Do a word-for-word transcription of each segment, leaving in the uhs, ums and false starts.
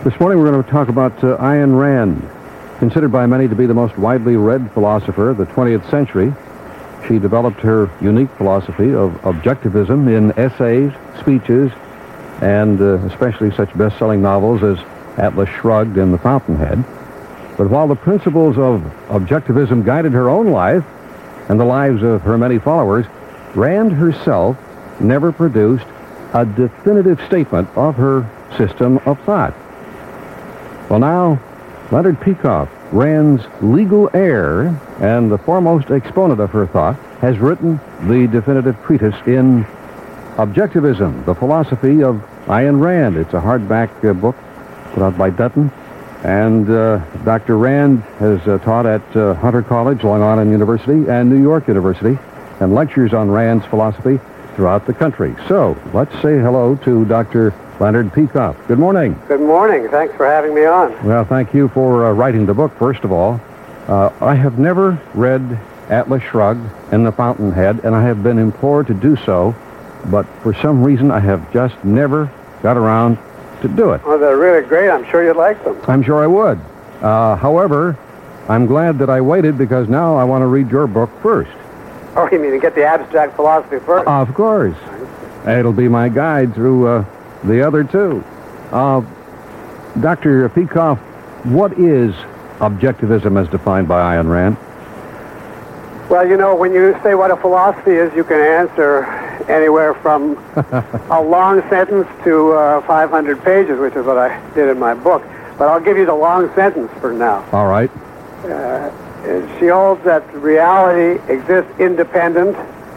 This morning we're going to talk about uh, Ayn Rand, considered by many to be the most widely read philosopher of the twentieth century. She developed her unique philosophy of objectivism in essays, speeches, and uh, especially such best-selling novels as Atlas Shrugged and The Fountainhead. But while the principles of objectivism guided her own life and the lives of her many followers, Rand herself never produced a definitive statement of her system of thought. Well, now, Leonard Peikoff, Rand's legal heir and the foremost exponent of her thought, has written the definitive treatise in Objectivism, the Philosophy of Ayn Rand. It's a hardback uh, book put out by Dutton. And uh, Doctor Rand has uh, taught at uh, Hunter College, Long Island University, and New York University, and lectures on Rand's philosophy throughout the country. So, let's say hello to Doctor Leonard Peikoff. Good morning. Good morning. Thanks for having me on. Well, thank you for uh, writing the book, first of all. Uh, I have never read Atlas Shrugged and The Fountainhead, and I have been implored to do so, but for some reason I have just never got around to do it. Well, they're really great. I'm sure you'd like them. I'm sure I would. Uh, however, I'm glad that I waited because now I want to read your book first. Oh, you mean to get the abstract philosophy first? Of course. It'll be my guide through uh, the other two. Uh, Doctor Peikoff, what is objectivism as defined by Ayn Rand? Well, you know, when you say what a philosophy is, you can answer anywhere from a long sentence to uh, five hundred pages, which is what I did in my book. But I'll give you the long sentence for now. All right. Uh, she holds that reality exists independent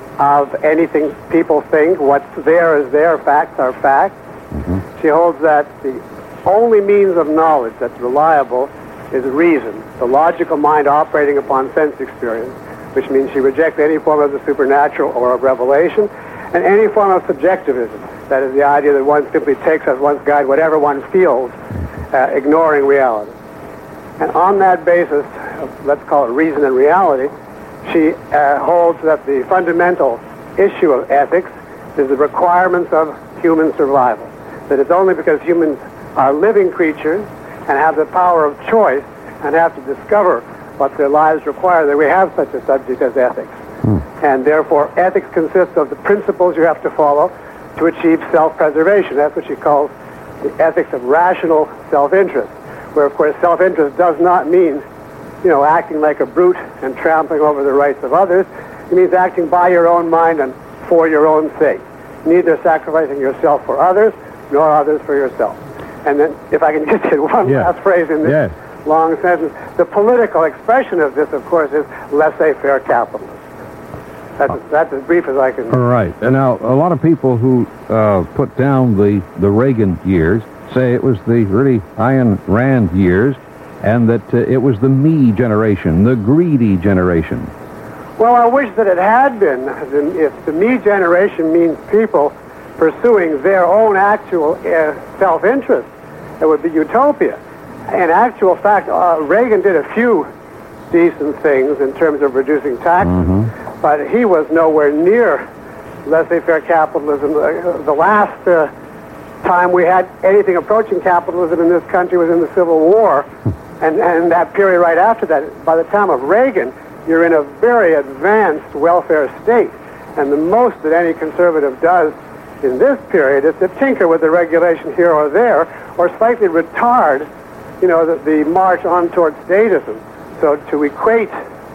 of anything people think. What's there is there. Facts are facts. Mm-hmm. She holds that the only means of knowledge that's reliable is reason, the logical mind operating upon sense experience, which means she rejects any form of the supernatural or of revelation, and any form of subjectivism. That is the idea that one simply takes as one's guide whatever one feels, uh, ignoring reality. And on that basis, of, let's call it reason and reality, she uh, holds that the fundamental issue of ethics is the requirements of human survival. That it's only because humans are living creatures and have the power of choice and have to discover what their lives require that we have such a subject as ethics. Hmm. And therefore, ethics consists of the principles you have to follow to achieve self-preservation. That's what she calls the ethics of rational self-interest, where, of course, self-interest does not mean, you know, acting like a brute and trampling over the rights of others. It means acting by your own mind and for your own sake, neither sacrificing yourself for others nor others for yourself. And then, if I can just get one yeah. last phrase in this yes. long sentence, the political expression of this, of course, is laissez-faire capitalism. That's, oh. that's as brief as I can. All right. And now, a lot of people who uh, put down the, the Reagan years say it was the really Ayn Rand years, and that uh, it was the me generation, the greedy generation. Well, I wish that it had been. If the me generation means people pursuing their own actual uh, self-interest, it would be utopia. In actual fact, uh, Reagan did a few decent things in terms of reducing taxes, mm-hmm. but he was nowhere near laissez-faire capitalism. Uh, the last uh, time we had anything approaching capitalism in this country was in the Civil War, and, and that period right after that. By the time of Reagan, you're in a very advanced welfare state, and the most that any conservative does in this period is to tinker with the regulation here or there, or slightly retard, you know, the, the march on towards statism. So to equate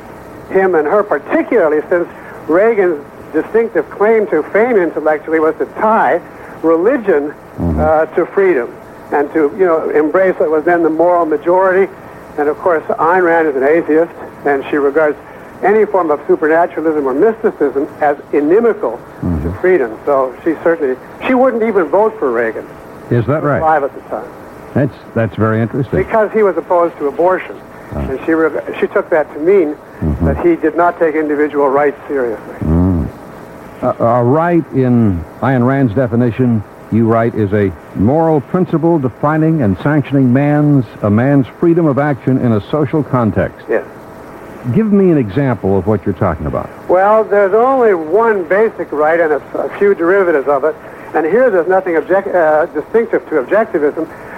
him and her, particularly since Reagan's distinctive claim to fame intellectually was to tie religion mm-hmm. uh, to freedom and to, you know, embrace what was then the moral majority. And of course, Ayn Rand is an atheist, and she regards any form of supernaturalism or mysticism as inimical mm-hmm. to freedom. So she certainly, she wouldn't even vote for Reagan. Is that right? Alive at the time. That's that's very interesting. Because he was opposed to abortion. Oh. And she re- she took that to mean mm-hmm. that he did not take individual rights seriously. Mm. Uh, a right, in Ayn Rand's definition, you write, is a moral principle defining and sanctioning man's a man's freedom of action in a social context. Yes. Give me an example of what you're talking about. Well, there's only one basic right and a, a few derivatives of it. And here there's nothing object, uh, distinctive to objectivism,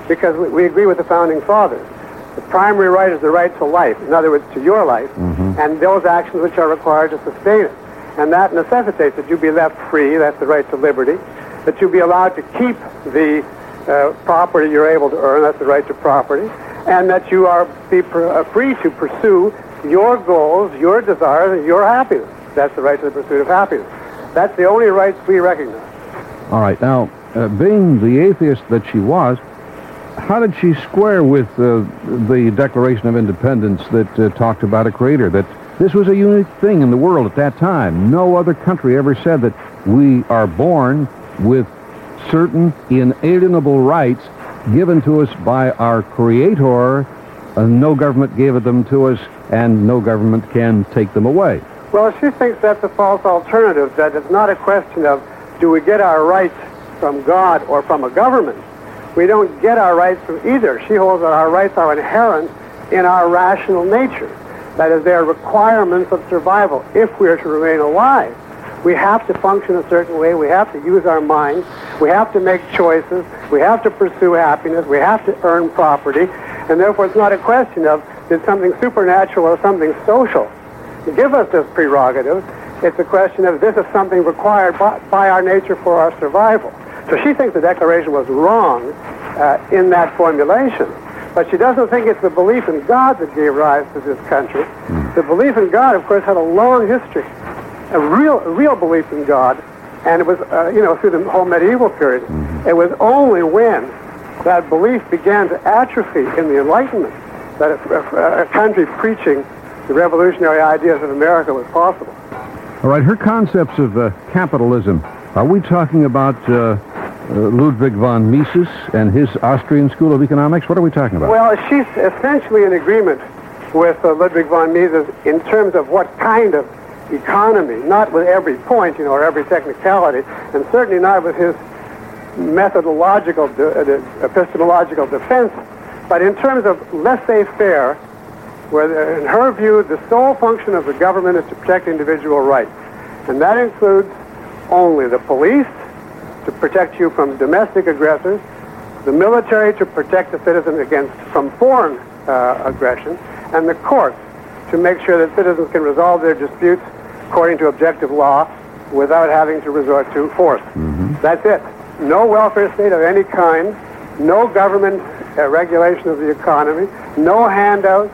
because we, we agree with the Founding Fathers. The primary right is the right to life, in other words, to your life, mm-hmm. and those actions which are required to sustain it. And that necessitates that you be left free, that's the right to liberty, that you be allowed to keep the uh, property you're able to earn, that's the right to property, and that you are be pr- uh, free to pursue your goals, your desires, and your happiness. That's the right to the pursuit of happiness. That's the only rights we recognize. All right. Now, uh, being the atheist that she was, how did she square with uh, the Declaration of Independence that uh, talked about a creator, that this was a unique thing in the world at that time? No other country ever said that we are born with certain inalienable rights given to us by our Creator. Uh, no government gave them to us, and no government can take them away. Well, she thinks that's a false alternative, that it's not a question of do we get our rights from God or from a government. We don't get our rights from either. She holds that our rights are inherent in our rational nature. That is, they're requirements of survival. If we are to remain alive, we have to function a certain way. We have to use our minds. We have to make choices. We have to pursue happiness. We have to earn property. And therefore, it's not a question of did something supernatural or something social give us this prerogative. It's a question of this is something required by, by our nature for our survival. So she thinks the Declaration was wrong uh, in that formulation. But she doesn't think it's the belief in God that gave rise to this country. Mm. The belief in God, of course, had a long history, a real, a real belief in God, and it was, uh, you know, through the whole medieval period. Mm-hmm. It was only when that belief began to atrophy in the Enlightenment that a, a, a country preaching the revolutionary ideas of America was possible. All right, her concepts of uh, capitalism, are we talking about uh, uh, Ludwig von Mises and his Austrian School of Economics? What are we talking about? Well, she's essentially in agreement with uh, Ludwig von Mises in terms of what kind of economy, not with every point, you know, or every technicality, and certainly not with his methodological, de- uh, epistemological defense, but in terms of laissez-faire, where, in her view, the sole function of the government is to protect individual rights. And that includes only the police to protect you from domestic aggressors, the military to protect the citizen against from foreign uh, aggression, and the courts to make sure that citizens can resolve their disputes according to objective law without having to resort to force. Mm-hmm. That's it. No welfare state of any kind, no government uh, regulation of the economy, no handouts.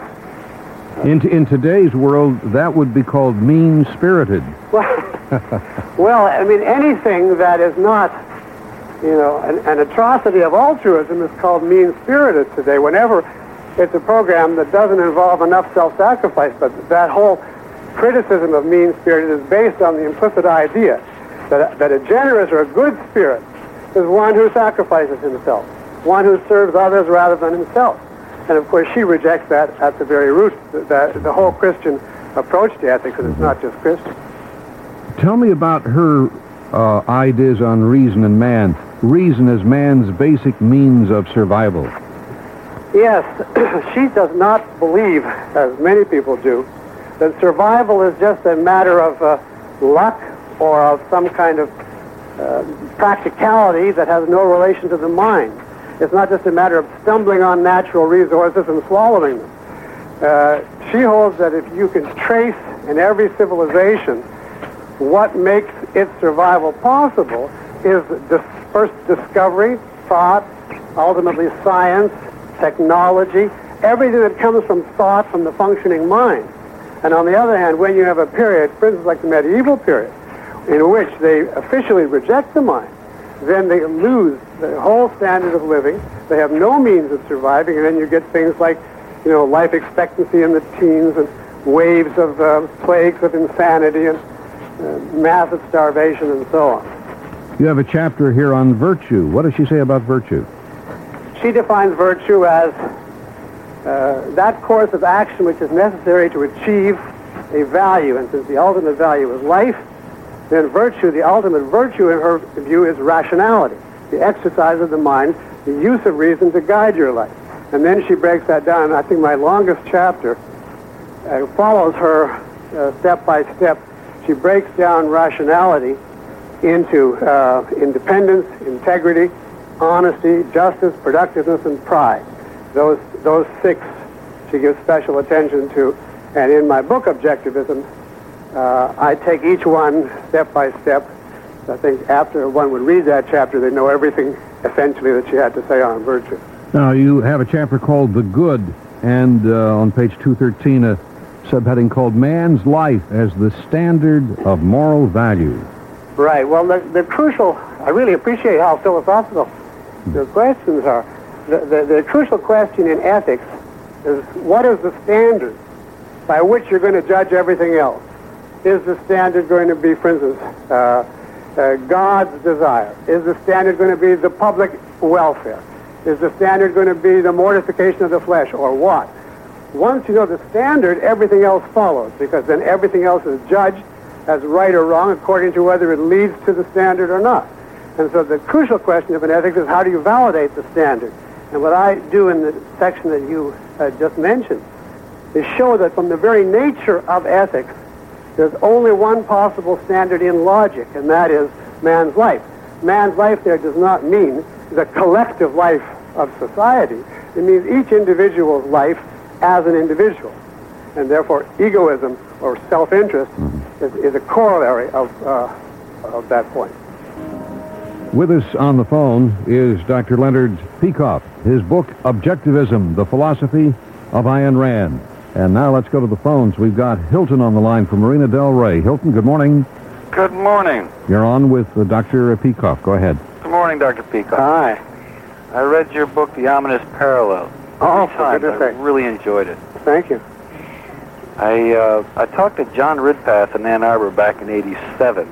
In, in today's world, that would be called mean-spirited. Well, well, I mean, anything that is not, you know, an, an atrocity of altruism is called mean-spirited today, whenever it's a program that doesn't involve enough self-sacrifice. But that whole criticism of mean-spirited is based on the implicit idea that, that a generous or a good spirit is one who sacrifices himself, one who serves others rather than himself. And, of course, she rejects that at the very root, the, the, the whole Christian approach to ethics, because it's not just Christian. Tell me about her uh, ideas on reason and man. Reason as man's basic means of survival. Yes, she does not believe, as many people do, that survival is just a matter of uh, luck or of some kind of uh, practicality that has no relation to the mind. It's not just a matter of stumbling on natural resources and swallowing them. Uh, she holds that if you can trace in every civilization what makes its survival possible is the first discovery, thought, ultimately science, technology, everything that comes from thought, from the functioning mind. And on the other hand, when you have a period, for instance, like the medieval period, in which they officially reject the mind, then they lose the whole standard of living. They have no means of surviving, and then you get things like, you know, life expectancy in the teens and waves of uh, plagues of insanity and uh, massive starvation and so on. You have a chapter here on virtue. What does she say about virtue? She defines virtue as uh, that course of action which is necessary to achieve a value, and since the ultimate value is life, then virtue, the ultimate virtue in her view, is rationality, the exercise of the mind, the use of reason to guide your life. And then she breaks that down. I think my longest chapter uh, follows her uh, step by step. She breaks down rationality into uh, independence, integrity, honesty, justice, productiveness, and pride. Those, those six she gives special attention to. And in my book, Objectivism, uh, I take each one step by step. I think after one would read that chapter, they know everything, essentially, that she had to say on virtue. Now, you have a chapter called The Good, and uh, on page two thirteen, a subheading called Man's Life as the Standard of Moral Value. Right. Well, the, the crucial, I really appreciate how philosophical your questions are. The, the, the crucial question in ethics is, what is the standard by which you're going to judge everything else? Is the standard going to be, for instance, uh, uh, God's desire? Is the standard going to be the public welfare? Is the standard going to be the mortification of the flesh, or what? Once you know the standard, everything else follows, because then everything else is judged as right or wrong according to whether it leads to the standard or not. And so the crucial question of an ethics is, how do you validate the standard? And what I do in the section that you uh, just mentioned is show that from the very nature of ethics, there's only one possible standard in logic, and that is man's life. Man's life there does not mean the collective life of society. It means each individual's life as an individual. And therefore, egoism or self-interest mm-hmm. is, is a corollary of, uh, of that point. With us on the phone is Doctor Leonard Peikoff. His book, Objectivism, The Philosophy of Ayn Rand. And now let's go to the phones. We've got Hilton on the line from Marina Del Rey. Hilton, good morning. Good morning. You're on with uh, Doctor Peikoff. Go ahead. Good morning, Doctor Peikoff. Hi. I read your book, The Ominous Parallel. Oh, for goodness sake. I really enjoyed it. Thank you. I uh, I talked to John Ridpath in Ann Arbor back in eighty-seven,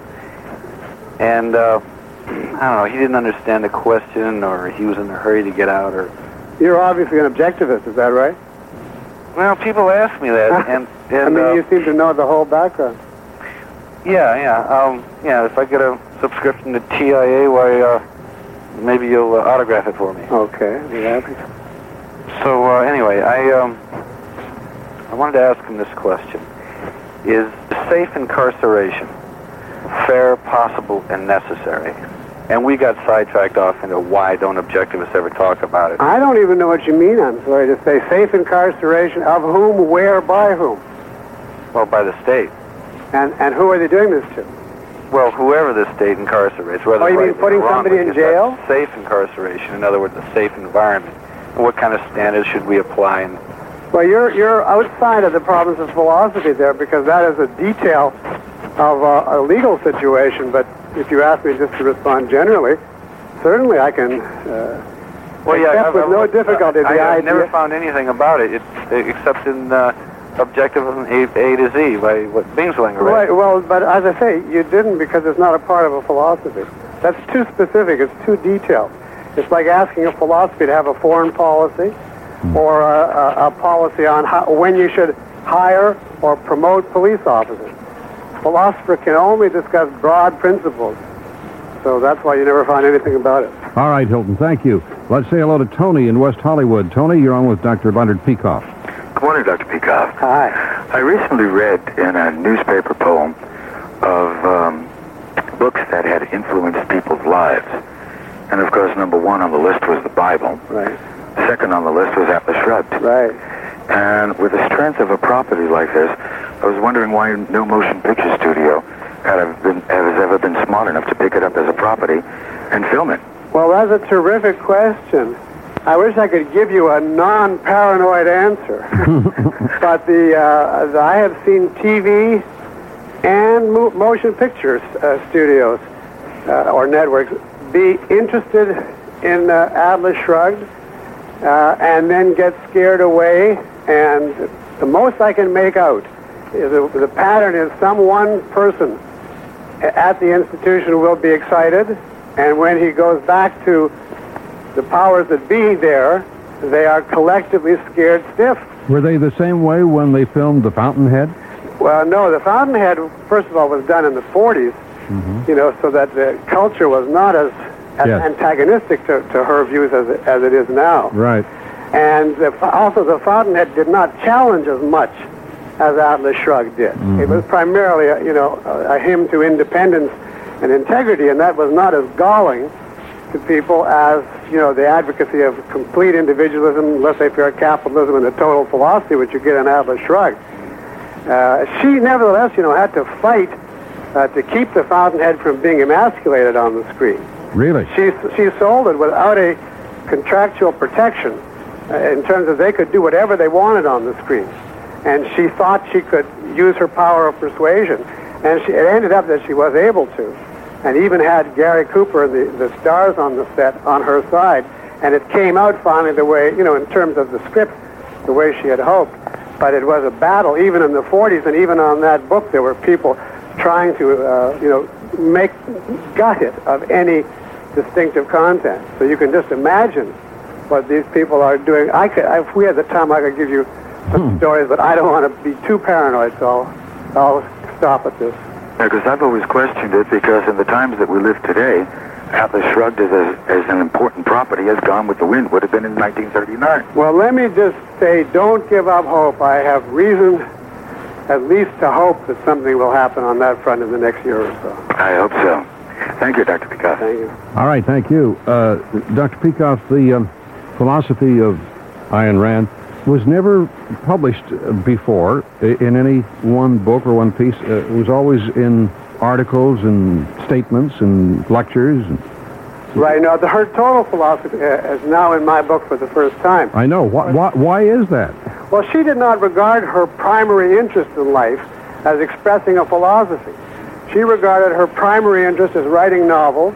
and uh, I don't know, he didn't understand the question, or he was in a hurry to get out, or... You're obviously an objectivist, is that right? Well, people ask me that, and... and I mean, uh, you seem to know the whole background. Yeah, yeah, um, yeah, if I get a subscription to T I A, why, uh, maybe you'll uh, autograph it for me. Okay, I'll be happy. So, uh, anyway, I, um, I wanted to ask him this question. Is safe incarceration fair, possible, and necessary? And we got sidetracked off into why don't objectivists ever talk about it. I don't even know what you mean, I'm sorry to say. Safe incarceration of whom, where, by whom? Well, by the state. And and who are they doing this to? Well, whoever the state incarcerates. Whether oh, you mean putting somebody in jail? Safe incarceration, in other words, a safe environment. And what kind of standards should we apply? And well, you're you're outside of the province of philosophy there, because that is a detail of uh, a legal situation. But if you ask me just to respond generally, certainly I can uh, well, yeah, accept with no difficulty I, the I, idea. I've never found anything about it, it except in uh, Objectivism A, A to Z by what Bingslinger read. Right, well, but as I say, you didn't, because it's not a part of a philosophy. That's too specific, it's too detailed. It's like asking a philosophy to have a foreign policy or a, a, a policy on how, when you should hire or promote police officers. A philosopher can only discuss broad principles, so that's why you never find anything about it. All right, Hilton, thank you. Let's say hello to Tony in West Hollywood. Tony, you're on with Doctor Leonard Peikoff. Good morning, Doctor Peikoff. Hi. I recently read in a newspaper poem of um, books that had influenced people's lives. And, of course, number one on the list was the Bible. Right. Second on the list was Atlas Shrugged. Right. And with the strength of a property like this, I was wondering why no motion picture studio had been, has ever been smart enough to pick it up as a property and film it. Well, that's a terrific question. I wish I could give you a non-paranoid answer. But the, uh, the I have seen T V and mo- motion picture uh, studios uh, or networks be interested in uh, Atlas Shrugged uh, and then get scared away. And the most I can make out is the, the pattern is some one person at the institution will be excited, and when he goes back to the powers that be there, they are collectively scared stiff. Were they the same way when they filmed The Fountainhead? Well, no, The Fountainhead, first of all, was done in the forties, mm-hmm. you know, so that the culture was not as, as yes. antagonistic to, to her views as it, as it is now. Right. And the, also, The Fountainhead did not challenge as much as Atlas Shrugged did. Mm-hmm. It was primarily, a, you know, a, a hymn to independence and integrity, and that was not as galling to people as, you know, the advocacy of complete individualism, laissez-faire capitalism, and the total philosophy, which you get in Atlas Shrugged. Uh, she, nevertheless, you know, had to fight uh, to keep the Fountainhead from being emasculated on the screen. Really? She, she sold it without a contractual protection uh, in terms of they could do whatever they wanted on the screen. And she thought she could use her power of persuasion. And she, it ended up that she was able to. And even had Gary Cooper and the, the stars on the set on her side. And it came out finally the way, you know, in terms of the script, the way she had hoped. But it was a battle, even in the forties, and even on that book, there were people trying to, uh, you know, make gut it of any distinctive content. So you can just imagine what these people are doing. I could, if we had the time, I could give you some hmm. stories, but I don't want to be too paranoid, so I'll, I'll stop at this. Yeah, because I've always questioned it, because in the times that we live today, Atlas Shrugged as, a, as an important property has gone with the wind, would have been in nineteen thirty-nine. Well, let me just say, don't give up hope. I have reason at least to hope that something will happen on that front in the next year or so. I hope so. Thank you, Doctor Peikoff. Thank you. All right, thank you. Uh, Doctor Peikoff, the um, philosophy of Ayn Rand was never published before in any one book or one piece. Uh, it was always in articles and statements and lectures. And right. Now, the, her total philosophy uh, is now in my book for the first time. I know. Why, why, why is that? Well, she did not regard her primary interest in life as expressing a philosophy. She regarded her primary interest as writing novels,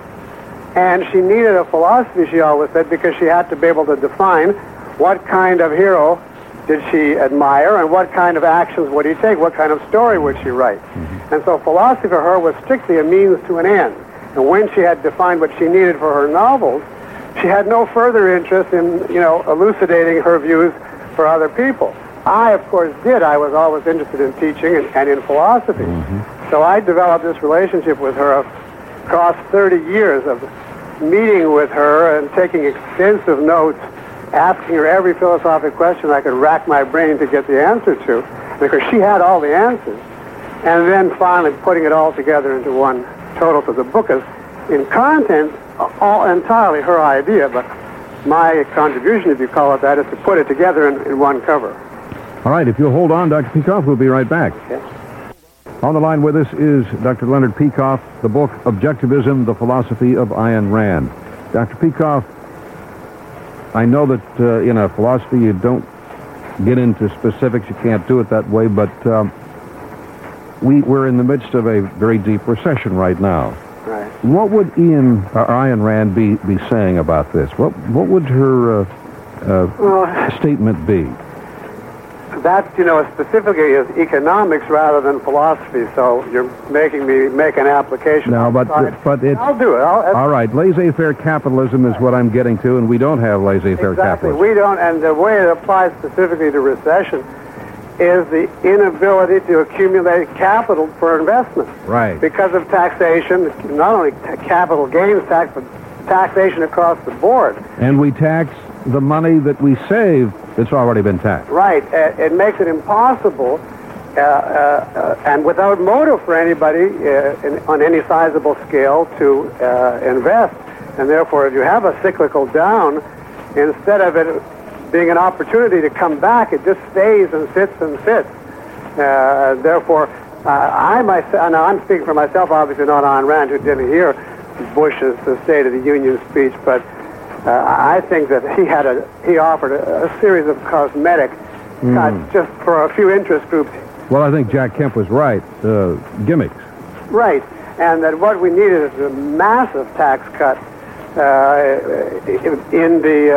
and she needed a philosophy, she always said, because she had to be able to define what kind of hero did she admire and what kind of actions would he take, what kind of story would she write. Mm-hmm. And so philosophy for her was strictly a means to an end. And when she had defined what she needed for her novels, she had no further interest in, you know, elucidating her views for other people. I, of course, did. I was always interested in teaching and, and in philosophy. Mm-hmm. So I developed this relationship with her across thirty years of meeting with her and taking extensive notes, asking her every philosophic question I could rack my brain to get the answer to, because she had all the answers. And then finally putting it all together into one total. So the book is, in content, all entirely her idea, but my contribution, if you call it that, is to put it together in, in one cover. All right, if you'll hold on, Doctor Peikoff, we'll be right back. Okay. On the line with us is Doctor Leonard Peikoff, the book Objectivism, the Philosophy of Ayn Rand. Doctor Peikoff, I know that uh, in a philosophy you don't get into specifics, you can't do it that way, but um, we, we're in the midst of a very deep recession right now. Right. What would Ian, or Ayn Rand be, be saying about this? What, what would her uh, uh, well, statement be? That, you know, specifically is economics rather than philosophy, so you're making me make an application. No, but, but it's... I'll do it. I'll, all right, laissez-faire capitalism is what I'm getting to, and we don't have laissez-faire exactly. capitalism. We don't, and the way it applies specifically to recession is the inability to accumulate capital for investment. Right. Because of taxation, not only capital gains tax, but taxation across the board. And we tax the money that we save that's already been taxed. Right. Uh, it makes it impossible uh, uh, uh, and without motive for anybody uh, in, on any sizable scale to uh, invest. And therefore, if you have a cyclical down, instead of it being an opportunity to come back, it just stays and sits and sits. Uh, therefore, uh, I myself, now I'm speaking for myself, obviously not Ayn Rand, who didn't hear Bush's uh, State of the Union speech, but uh, I think that he had a he offered a, a series of cosmetic mm. cuts just for a few interest groups. Well, I think Jack Kemp was right. Uh, gimmicks. Right, and that what we needed is a massive tax cut uh, in the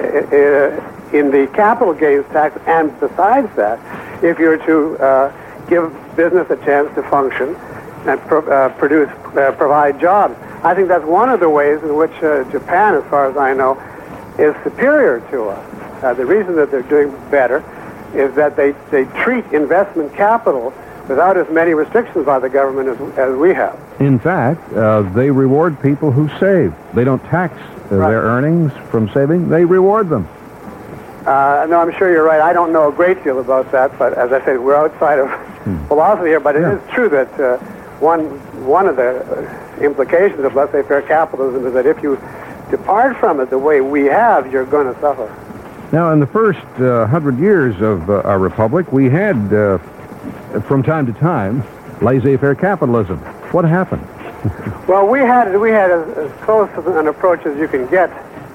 uh, in the capital gains tax, and besides that, if you're to uh, give business a chance to function and pro uh, produce uh, provide jobs. I think that's one of the ways in which uh, Japan, as far as I know, is superior to us. Uh, the reason that they're doing better is that they, they treat investment capital without as many restrictions by the government as, as we have. In fact, uh, they reward people who save. They don't tax uh, right. their earnings from saving. They reward them. Uh, no, I'm sure you're right. I don't know a great deal about that, but as I said, we're outside of hmm. philosophy here, but it yeah. is true that uh, one, one of the implications of laissez-faire capitalism is that if you depart from it the way we have, you're going to suffer. Now, in the first uh, hundred years of uh, our republic, we had, uh, from time to time, laissez-faire capitalism. What happened? Well, we had we had as, as close an approach as you can get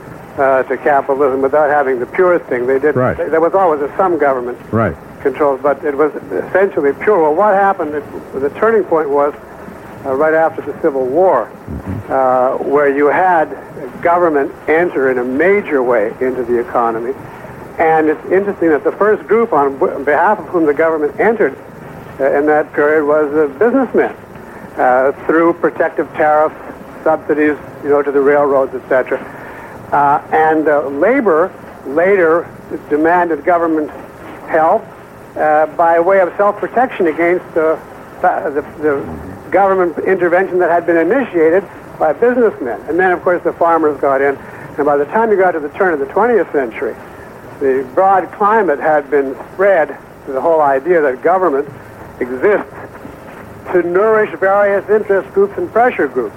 uh, to capitalism without having the purest thing. They did. Right. There was always a some government Right. controls, but it was essentially pure. Well, what happened? It, the turning point was uh, right after the Civil War, mm-hmm. uh, where you had government enter in a major way into the economy. And it's interesting that the first group on, on behalf of whom the government entered uh, in that period was uh, businessmen, uh, through protective tariffs, subsidies, you know, to the railroads, et cetera. Uh, and uh, labor later demanded government help uh, by way of self-protection against uh, the, the government intervention that had been initiated by businessmen. And then, of course, the farmers got in. And by the time you got to the turn of the twentieth century, the broad climate had been spread to the whole idea that government exists to nourish various interest groups and pressure groups.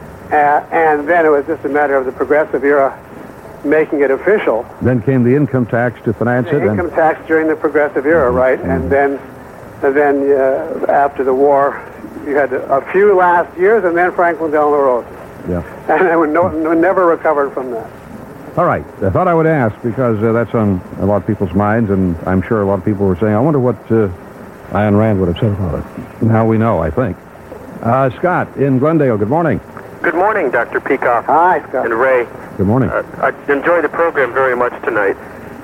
Uh, and then it was just a matter of the progressive era making it official. Then came the income tax to finance the it. income and... tax during the progressive era, right? Mm-hmm. And then, and then uh, after the war, you had a few last years, and then Franklin Delano Roosevelt. Yeah. And we no, no, never recovered from that. All right. I thought I would ask because uh, that's on a lot of people's minds, and I'm sure a lot of people were saying, I wonder what uh, Ayn Rand would have said about it. Now we know, I think. Uh, Scott in Glendale, good morning. Good morning, Doctor Peikoff. Hi, Scott. And Ray. Good morning. Uh, I enjoyed the program very much tonight.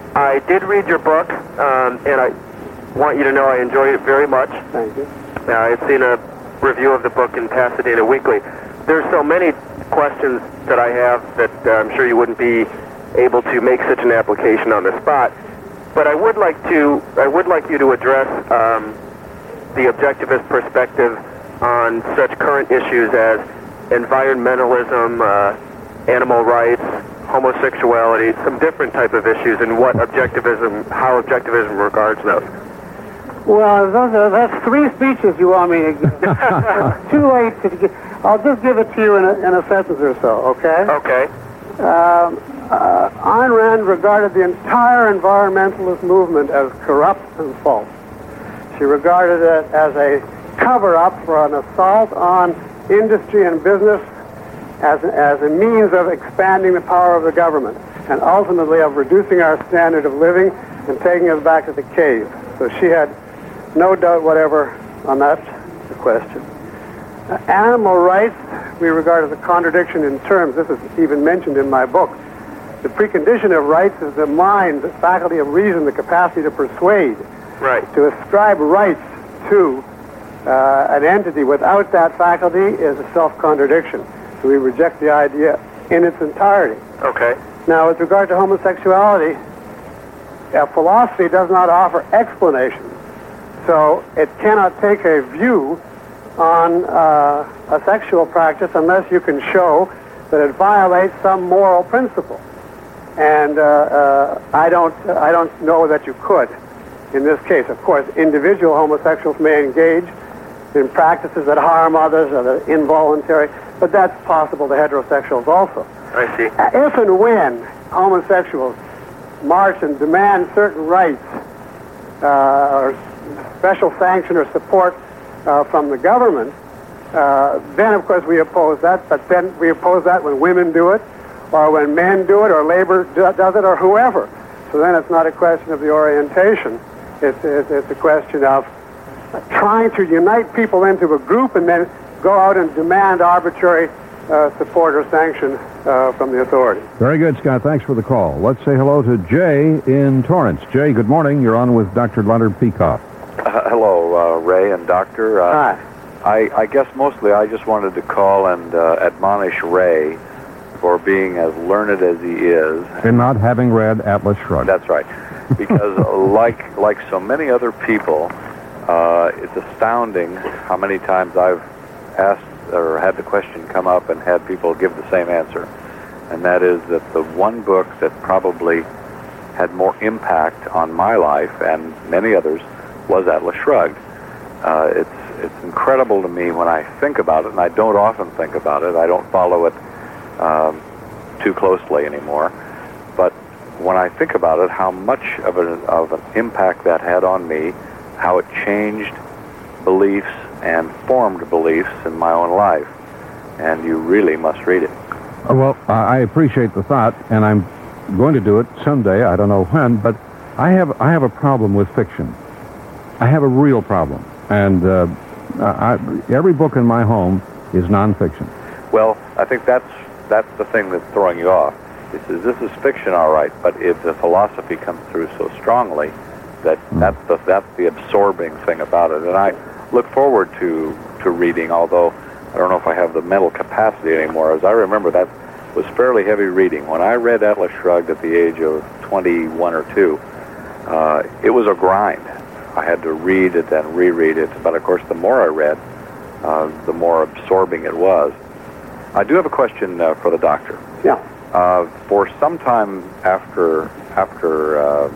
I did read your book, um, and I want you to know I enjoyed it very much. Thank you. Uh, I've seen a review of the book in Pasadena Weekly. There's so many questions that I have that uh, I'm sure you wouldn't be able to make such an application on the spot. But I would like to, I would like you to address um, the objectivist perspective on such current issues as environmentalism, uh, animal rights, homosexuality, some different type of issues, and what objectivism, how objectivism regards those. Well, those are, that's three speeches you want me to give. It's too late to give. I'll just give it to you in a, in a sentence or so, okay? Okay. Um, uh, Ayn Rand regarded the entire environmentalist movement as corrupt and false. She regarded it as a cover-up for an assault on industry and business as, as a means of expanding the power of the government and ultimately of reducing our standard of living and taking us back to the cave. So she had no doubt whatever on that question. Uh, animal rights we regard as a contradiction in terms. This is even mentioned in my book. The precondition of rights is the mind, the faculty of reason, the capacity to persuade. Right. To ascribe rights to uh, an entity without that faculty is a self-contradiction. So we reject the idea in its entirety. Okay. Now, with regard to homosexuality, uh, philosophy does not offer explanations. So it cannot take a view on uh, a sexual practice unless you can show that it violates some moral principle. And uh, uh, I don't, I don't know that you could in this case. Of course, individual homosexuals may engage in practices that harm others or that are involuntary, but that's possible to heterosexuals also. I see. If and when homosexuals march and demand certain rights uh, or special sanction or support uh, from the government, uh, then of course we oppose that, but then we oppose that when women do it, or when men do it, or labor do, does it, or whoever. So then it's not a question of the orientation. It's, it's, it's a question of trying to unite people into a group and then go out and demand arbitrary uh, support or sanction uh, from the authorities. Very good, Scott. Thanks for the call. Let's say hello to Jay in Torrance. Jay, good morning. You're on with Doctor Leonard Peikoff. Uh, hello, uh, Ray and Doctor. Uh, Hi. I, I guess mostly I just wanted to call and uh, admonish Ray for being as learned as he is. And not having read Atlas Shrugged. That's right. Because like like so many other people, uh, it's astounding how many times I've asked or had the question come up and had people give the same answer. And that is that the one book that probably had more impact on my life and many others was Atlas Shrugged. Uh, it's it's incredible to me when I think about it, and I don't often think about it. I don't follow it um, too closely anymore. But when I think about it, how much of, a, of an impact that had on me, how it changed beliefs and formed beliefs in my own life. And you really must read it. Uh, Well, I I appreciate the thought, and I'm going to do it someday. I don't know when, but I have I have a problem with fiction. I have a real problem, and uh, I, every book in my home is nonfiction. Well, I think that's that's the thing that's throwing you off. This is this is fiction, all right, but if the philosophy comes through so strongly, that Mm. that's the that's the absorbing thing about it. And I look forward to to reading, although I don't know if I have the mental capacity anymore. As I remember, that was fairly heavy reading. When I read Atlas Shrugged at the age of twenty-one or two, uh, it was a grind. I had to read it and reread it. But of course, the more I read, uh, the more absorbing it was. I do have a question uh, for the doctor. Yeah. Uh, for some time after after uh,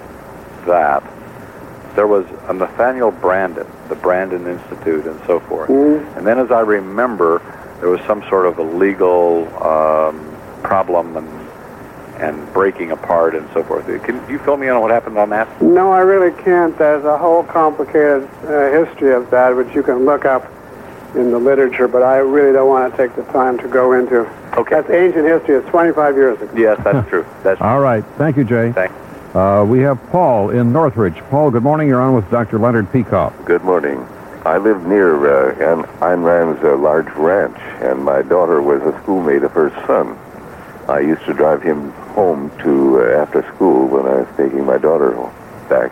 that, there was a Nathaniel Brandon, the Brandon Institute, and so forth. Mm. And then, as I remember, there was some sort of a legal um, problem and and breaking apart and so forth. Can you fill me in on what happened on that? No, I really can't. There's a whole complicated uh, history of that, which you can look up in the literature, but I really don't want to take the time to go into. Okay. That's ancient history. It's twenty-five years ago. Yes, that's true. That's All right. Thank you, Jay. Thanks. Uh, we have Paul in Northridge. Paul, good morning. You're on with Doctor Leonard Peikoff. Good morning. I lived near uh, Ayn Rand's uh, large ranch, and my daughter was a schoolmate of her son. I used to drive him home to uh, after school when I was taking my daughter back.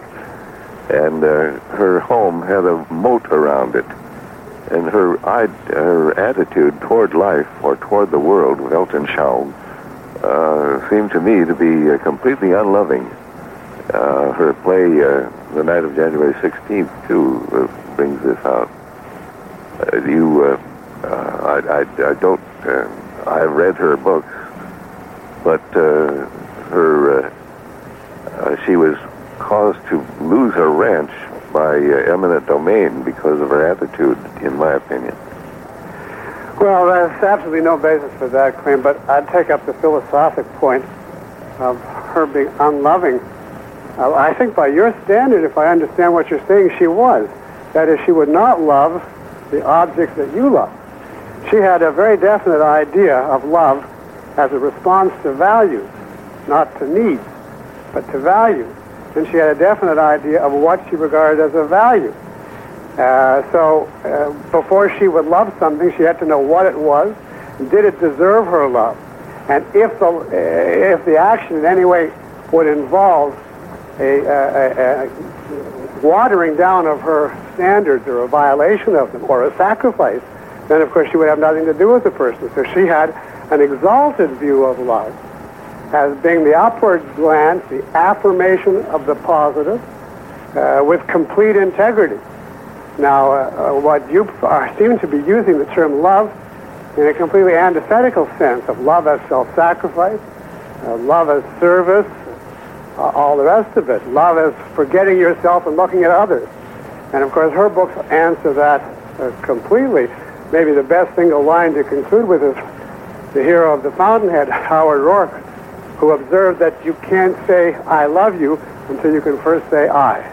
And uh, her home had a moat around it. And her, I'd, her attitude toward life or toward the world, Weltanschauung, uh, seemed to me to be uh, completely unloving. Uh, her play, uh, The Night of January sixteenth, too, uh, brings this out. Uh, you, uh, uh, I, I, I don't, uh, I've read her books, but uh, her, uh, uh, she was caused to lose her ranch by uh, eminent domain because of her attitude, in my opinion. Well, there's absolutely no basis for that claim, but I'd take up the philosophic point of her being unloving. Uh, I think by your standard, if I understand what you're saying, she was. That is, she would not love the objects that you love. She had a very definite idea of love as a response to values, not to needs, but to values. And she had a definite idea of what she regarded as a value. Uh, so uh, before she would love something, she had to know what it was. Did it deserve her love? And if the, uh, if the action in any way would involve a, a, a watering down of her standards or a violation of them or a sacrifice, then of course she would have nothing to do with the person. So she had an exalted view of love as being the upward glance, the affirmation of the positive uh, with complete integrity. Now, uh, uh, what you are, seem to be using the term love in a completely antithetical sense of love as self-sacrifice, uh, love as service, uh, all the rest of it. Love as forgetting yourself and looking at others. And of course, her books answer that uh, completely. Maybe the best single line to conclude with is the hero of the Fountainhead, Howard Rourke, who observed that you can't say, I love you, until you can first say, I.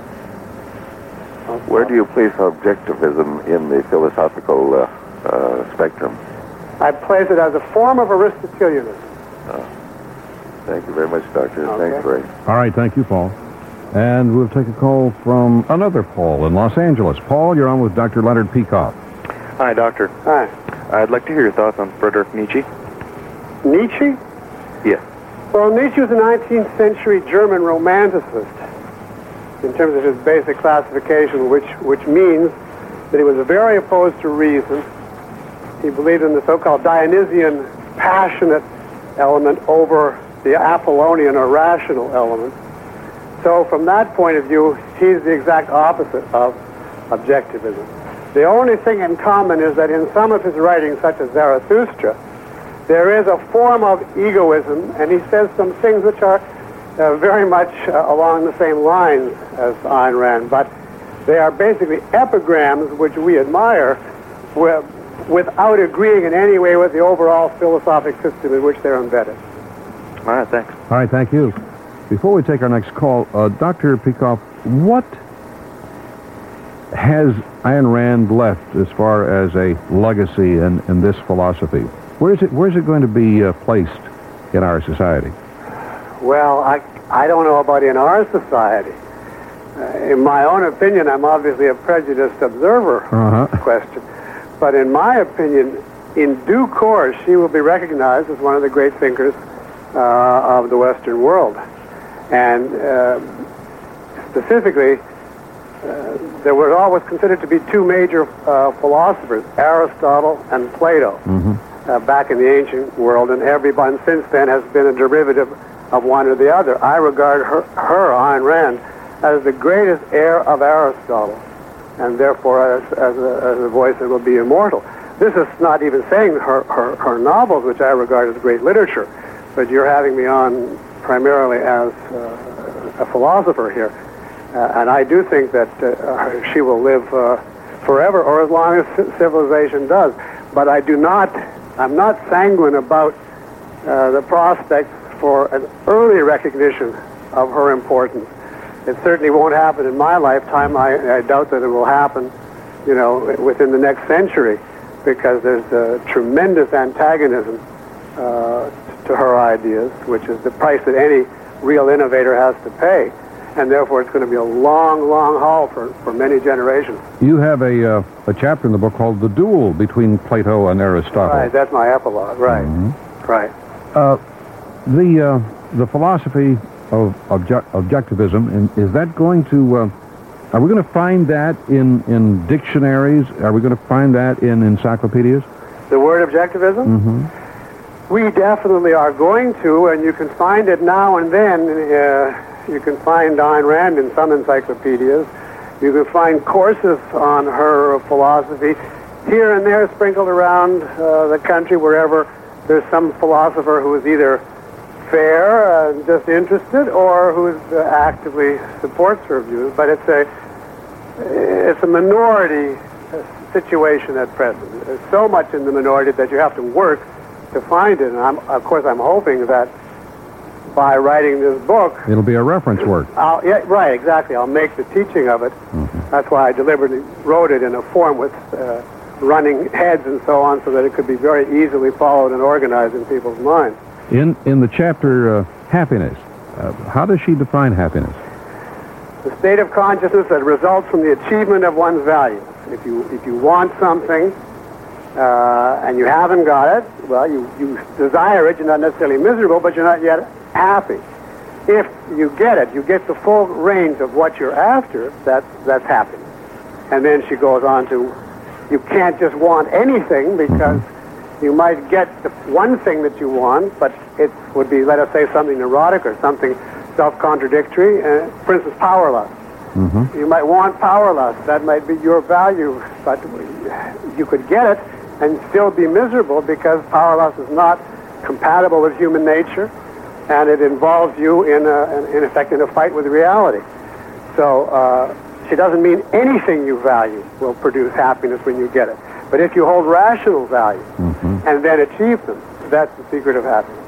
Where do you place objectivism in the philosophical uh, uh, spectrum? I place it as a form of Aristotelianism. Uh, thank you very much, Doctor. Okay. Thanks, Ray. All right. Thank you, Paul. And we'll take a call from another Paul in Los Angeles. Paul, you're on with Doctor Leonard Peikoff. Hi, Doctor. Hi. I'd like to hear your thoughts on Friedrich Nietzsche. Nietzsche? Yes. Well, Nietzsche was a nineteenth century German romanticist in terms of his basic classification, which, which means that he was very opposed to reason. He believed in the so-called Dionysian passionate element over the Apollonian or rational element. So from that point of view, he's the exact opposite of objectivism. The only thing in common is that in some of his writings, such as Zarathustra, there is a form of egoism, and he says some things which are uh, very much uh, along the same lines as Ayn Rand, but they are basically epigrams which we admire, where, without agreeing in any way with the overall philosophic system in which they're embedded. All right, thanks. All right, thank you. Before we take our next call, uh, Doctor Peikoff, what has Ayn Rand left as far as a legacy in, in this philosophy? Where is it, where is it going to be uh, placed in our society? Well, I, I don't know about in our society. Uh, in my own opinion, I'm obviously a prejudiced observer Uh-huh. of the question. But in my opinion, in due course, she will be recognized as one of the great thinkers uh, of the Western world. And uh, specifically, uh, there were always considered to be two major uh, philosophers, Aristotle and Plato, Mm-hmm. uh, back in the ancient world, and everyone since then has been a derivative of one or the other. I regard her, her Ayn Rand, as the greatest heir of Aristotle, and therefore as, as, a, as a voice that will be immortal. This is not even saying her, her, her novels, which I regard as great literature, but you're having me on primarily as uh, a philosopher here. Uh, and I do think that uh, she will live uh, forever, or as long as civilization does. But I do not, I'm not sanguine about uh, the prospects for an early recognition of her importance. It certainly won't happen in my lifetime. I, I doubt that it will happen, you know, within the next century, because there's a tremendous antagonism uh, to her ideas, which is the price that any real innovator has to pay. And therefore, it's going to be a long, long haul for, for many generations. You have a, uh, a chapter in the book called The Duel Between Plato and Aristotle. Right, that's my epilogue, right, Mm-hmm. right. Uh, the, uh, the philosophy of object- objectivism, and is that going to, uh, are we going to find that in, in dictionaries? Are we going to find that in encyclopedias? The word objectivism? Mm-hmm. We definitely are going to, and you can find it now and then. Uh, you can find Ayn Rand in some encyclopedias. You can find courses on her philosophy here and there sprinkled around uh, the country, wherever there's some philosopher who is either fair and just interested, or who uh, actively supports her views. But it's a it's a minority uh, situation at present. There's so much in the minority that you have to work to find it. And I'm, of course, I'm hoping that by writing this book, It'll be a reference work. I'll, yeah, right, exactly. I'll make the teaching of it. Mm-hmm. That's why I deliberately wrote it in a form with uh, running heads and so on, so that it could be very easily followed and organized in people's minds. In in the chapter uh, Happiness, uh, how does she define happiness? The state of consciousness that results from the achievement of one's values. If you if you want something uh, and you haven't got it, well, you, you desire it. You're not necessarily miserable, but you're not yet happy. If you get it, you get the full range of what you're after, that's, that's happiness. And then she goes on to, you can't just want anything, because mm-hmm. you might get the one thing that you want, but it would be, let us say, something neurotic or something self-contradictory. Uh, for instance, power lust. Mm-hmm. You might want power lust. That might be your value, but you could get it and still be miserable, because power lust is not compatible with human nature, and it involves you in, a, in effect, in a fight with reality. So uh, she doesn't mean anything you value will produce happiness when you get it. But if you hold rational values mm-hmm. and then achieve them, that's the secret of happiness.